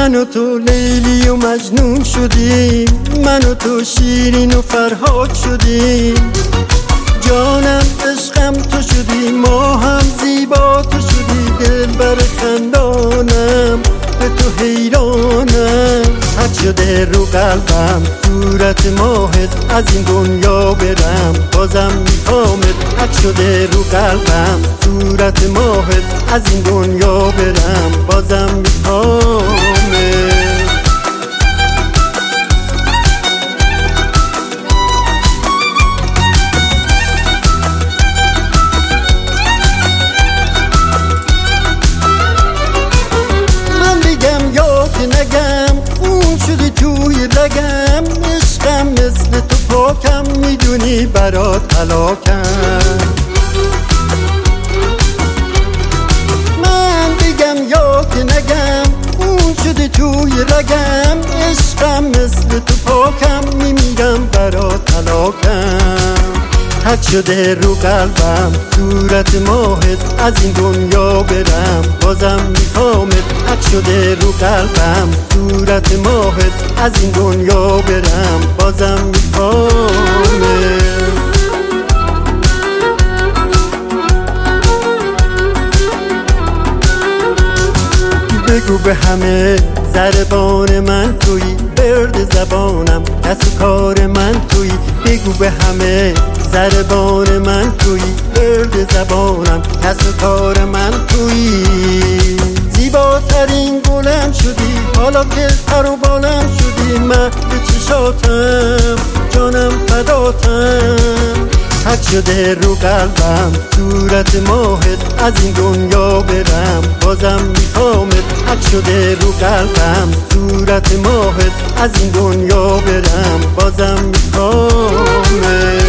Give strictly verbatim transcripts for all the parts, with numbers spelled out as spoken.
من و تو لیلی و مجنون شدیم، من و تو شیرین و فرهاد شدیم. جانم عشقم تو شدی، ما هم زیبا تو شدی. دل بر خندانم به تو حیرانم. حد شده رو قلبم صورت ماهت، از این دنیا برم بازم میخوامت. حد شده رو قلبم صورت ماهت، از این دنیا برم بازم میخوامت. نگم اون شدی توی رگم، عشقم مثل تو پاکم، میدونی برات هلاکم. من بگم یا که نگم اون شدی توی رگم، عشقم مثل تو پاکم، میمیرم برات هلاکم. حد شده رو قلبم صورت ماهت، از این دنیا برم بازم میخوامت. حد شده رو قلبم صورت ماهت، از این دنیا برم بازم میخوامت. بگو به همه زربان من تویی، برد زبانم کس و کار من تویی. بگو به همه زربان من تویی، برد زبانم کس و کار من تویی. زیباترین گلم شدی، حالا که پر و بالم شدی. من به چشاتم جانم فداتم. حد شده رو قلبم صورت ماهت، از این دنیا برم بازم میخوامت. حد شده رو قلبم صورت ماهت، از این دنیا برم بازم میخوامت.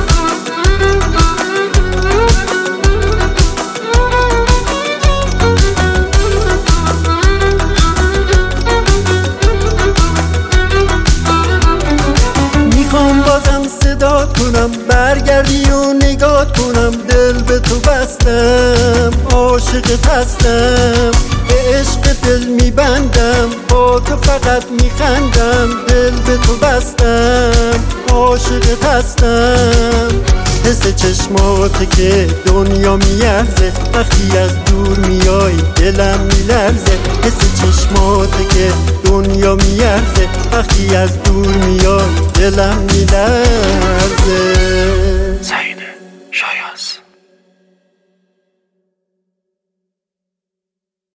میخوام بازم صدات کنم، برگردی و نگات کنم. دل به تو بستم، عاشقت هستم، به عشق دل میبندم، با تو فقط میخندم. دل به تو بستم، عاشقت هستم. حس چشماته که دنیا میارزه، وقتی از دور میای دلم میلرزه. حس چشماته که دنیا میارزه، وقتی از دور میای دلم میلرزه.